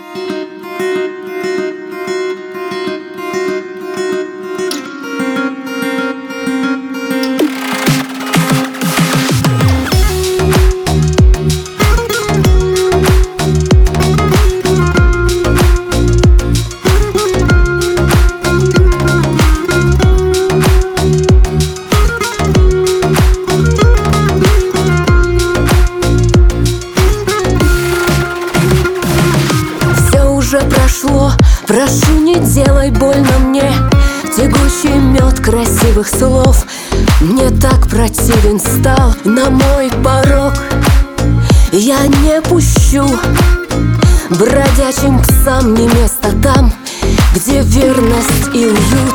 Прошло, прошу, не делай больно мне. Тягучий мед красивых слов мне так противен стал. На мой порог я не пущу бродячим псам не место там, где верность и уют.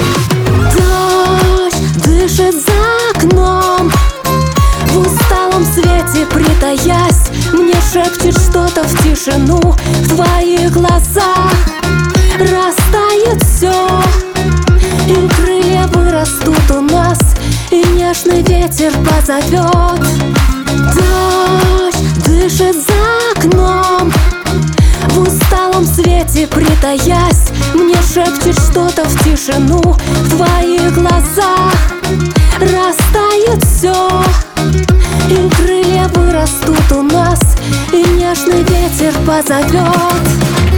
Дождь дышит за окном, в усталом свете притаясь, мне шепчет что-то в тишину. В твоих глазах растает все, и крылья вырастут у нас, и нежный ветер позовет. Дождь дышит за окном, в усталом свете притаясь, мне шепчет что-то в тишину. В твоих глазах растает все, и крылья вырастут у нас, и нежный ветер позовет.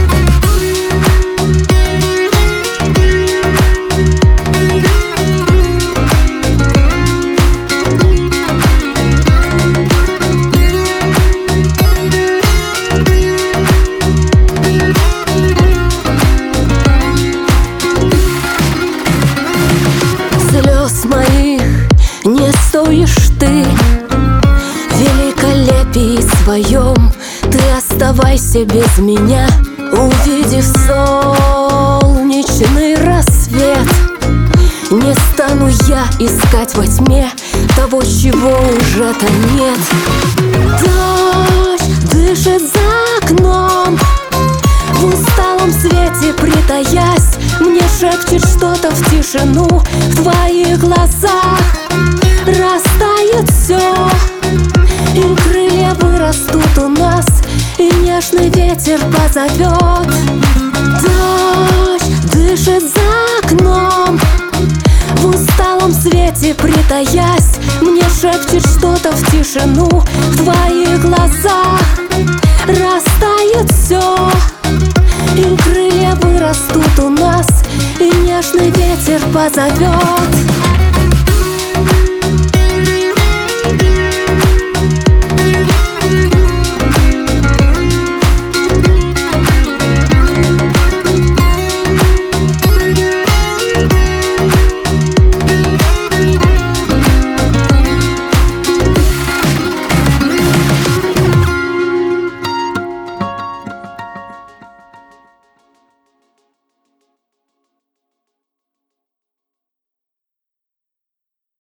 Слез моих не стоишь ты, в великолепии своем ты оставайся без меня. Увидев солнечный рассвет, не стану я искать во тьме того, чего уже-то нет. Дождь дышит за окном, в усталом свете притаясь, мне шепчет что-то в тишину. В твоих глазах растает все, и крылья вырастут у нас, и нежный ветер позовет. Дождь дышит за окном, в усталом свете притаясь, мне шепчет что-то в тишину. В твоих глазах растает все, и крылья вырастут у нас, и нежный ветер позовет.